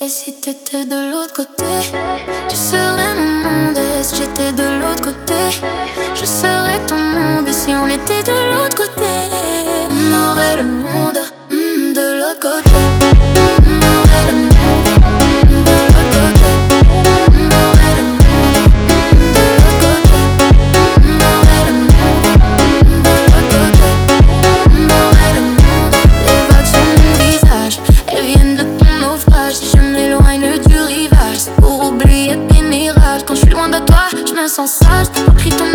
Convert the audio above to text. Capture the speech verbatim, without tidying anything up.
Et si t'étais de l'autre côté, tu serais mon monde. Et si j'étais de l'autre côté, je serais ton monde. Et si on était de l'autre côté, on aurait le monde mm, de l'autre côté. On aurait le monde mm, de l'autre côté. On aurait le monde mm, de l'autre côté. On aurait le monde mm, de l'autre côté. On aurait le monde. Les vagues sur mon visage, elles viennent de ton naufrage. Si je m'éloigne du rivage, c'est pour oublier tes mirages. Quand je suis loin de toi, je me sens sage. J'ai pris ton